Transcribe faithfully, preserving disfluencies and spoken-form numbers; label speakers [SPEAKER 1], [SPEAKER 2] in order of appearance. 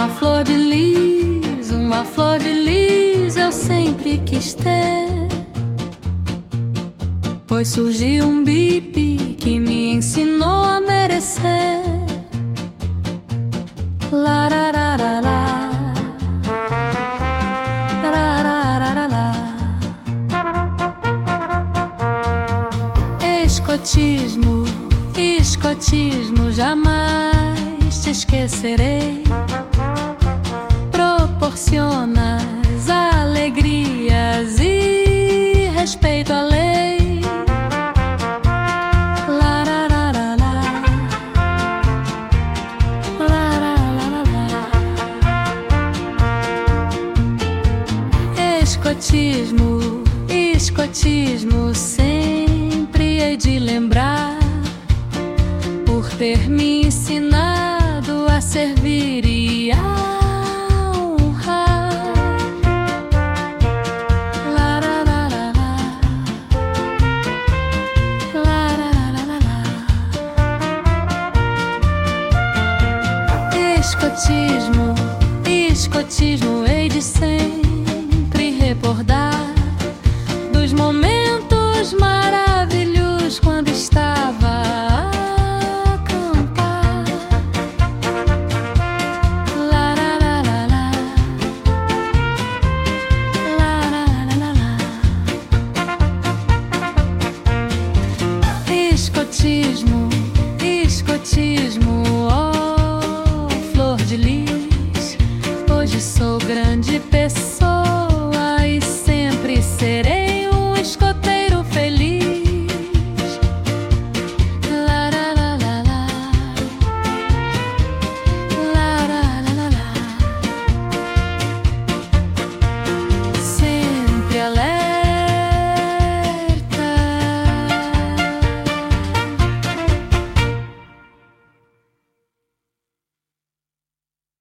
[SPEAKER 1] Uma flor de lis, uma flor de lis eu sempre quis ter, pois surgiu um bip que me ensinou a merecer. Larararará, larararará. Escotismo, escotismo, jamais te esquecerei. Proporcionas alegrias e respeito à lei. Larararará, larararará. Escotismo, escotismo, sempre hei de lembrar, por ter me ensinado a servir e a honrar. Larararará, larararará. Escotismo, escotismo, hei de sempre recordar dos momentos maravilhosos quando estava a cantar. Larararará, larararará. Escotismo, escotismo,